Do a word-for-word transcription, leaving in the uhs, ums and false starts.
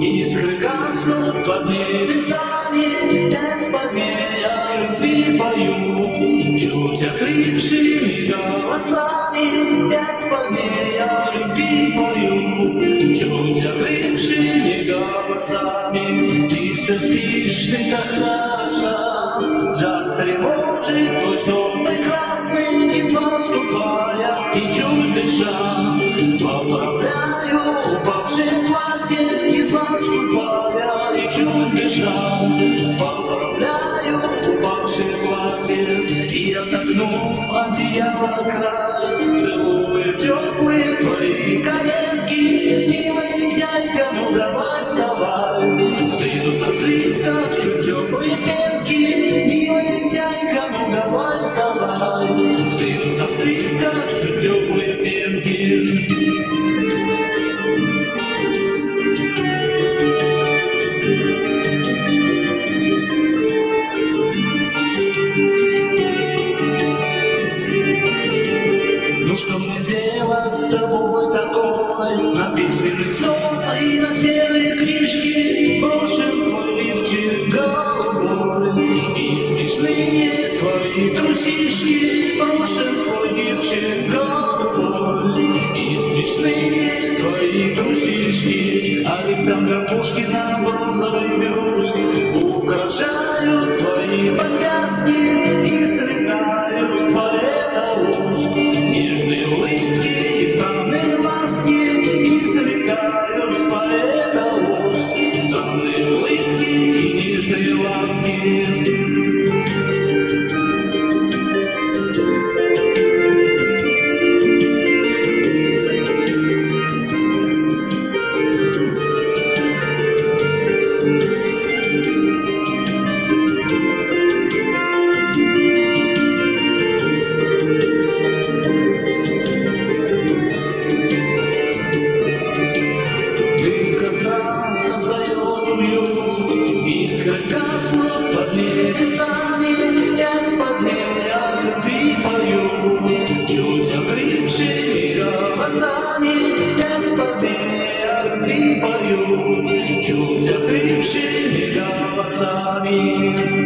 Искры гаснут под небесами, я с о любви пою. Чуть охрипшими голосами, я с о любви пою. Чуть охрипшими голосами, ты все спишь, ты так хороша. Жар тревожит твой сон прекрасный, едва ступая и чуть дыша. Поправляю упавшее платье, едва ступая и чуть дыша. Поправляю упавшее платье, и отогнув одеяло край, целую теплые твои коленки, милая дядька, ну давай вставай. Стынут на слизках чуть теплые пенки, милая дядька, ну давай вставай. Стынут на слизках чуть теплые пенки. Ну что мне делать с тобой такой? На письменный стол и на серые книжки брошен твой лифчик голубой. И смешные твои трусишки, брошен твой лифчик голубой. И смешные твои трусишки, Александра Пушкина бронзовый бюст украшают твои подвязки и слетают с поэта уст. Нежные улыбки и странные ласки, и слетают с поэта уст. Странные улыбки и нежные ласки. Искры гаснут под небесами, я с-под о любви пою. Чуть охрипшими голосами, я с-под о любви пою. Чуть охрипшими голосами.